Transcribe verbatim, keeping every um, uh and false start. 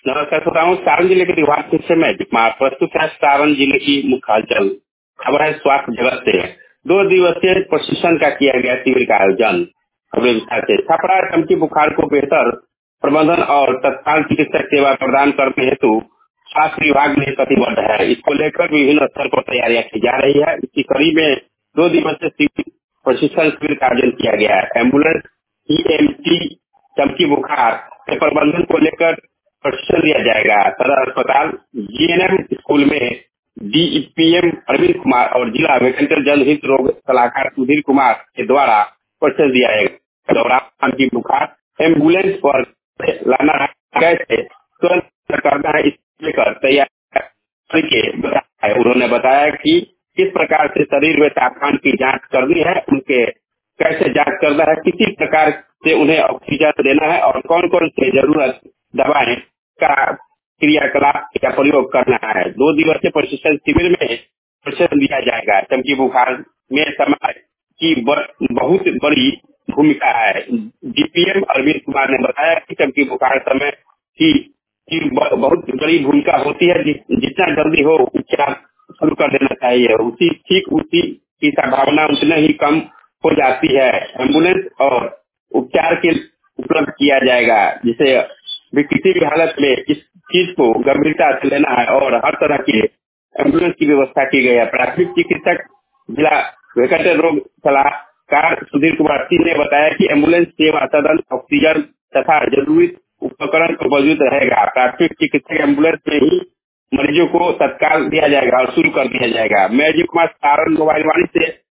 नमस्कार श्रोता हूँ सारण जिले के विभाग से मैं दीपमार प्रस्तुत है सारण जिले की मुख्य हलचल। खबर है स्वास्थ्य जगत से। दो दिवसीय प्रशिक्षण का किया गया शिविर का आयोजन। खबरें विस्तार से। छपरा चमकी बुखार को बेहतर प्रबंधन और तत्काल चिकित्सक सेवा प्रदान करने हेतु स्वास्थ्य विभाग में प्रतिबद्ध है। इसको लेकर विभिन्न स्तर पर तैयारियां की जा रही है। इसकी कड़ी में दो दिवसीय प्रशिक्षण शिविर का आयोजन किया गया है। एम्बुलेंस ई एम टी चमकी बुखार के प्रबंधन को लेकर प्रशिक्षण दिया जाएगा। सदर अस्पताल जी एन एम स्कूल में D P M Arvind Kumar और जिला वेकेंटर जनहित रोग सलाहकार सुधीर कुमार के द्वारा प्रशिक्षण दिया जाएगा। दौरान की बुखार एम्बुलेंस पर लाना कैसे तुरंत करना है, इस लेकर तैयार करके बताया। उन्होंने बताया कि किस प्रकार से शरीर में तापमान की जांच करनी है, उनके कैसे जांच करना है, किसी प्रकार से उन्हें ऑक्सीजन देना है और कौन कौन से जरूरत दवाएं का क्रियाकलाप का प्रयोग करना है। दो दिवसीय प्रशिक्षण शिविर में प्रशिक्षण दिया जाएगा। चमकी बुखार में समय की बहुत बड़ी भूमिका है। D P M Arvind Kumar ने बताया कि चमकी बुखार समय की, की बहुत बड़ी भूमिका होती है। जितना जल्दी हो उपचार शुरू कर देना चाहिए। उसी ठीक उसी की संभावना उतने ही कम हो जाती है। एम्बुलेंस और उपचार के उपलब्ध किया जाएगा, जिसे भी किसी भी हालत में इस चीज को गंभीरता से लेना है और हर तरह की एम्बुलेंस की व्यवस्था की गई है। प्राथमिक चिकित्सक जिला वेकेंटर रोग सलाहकार सुधीर कुमार सिंह ने बताया कि एम्बुलेंस सेवा सदन ऑक्सीजन तथा जरूरी उपकरण को मौजूद रहेगा। प्राथमिक चिकित्सक एम्बुलेंस में ही मरीजों को तत्काल दिया जाएगा और शुरू कर दिया जाएगा। मैं अजीत कुमार सारण मोबाइल वाणी से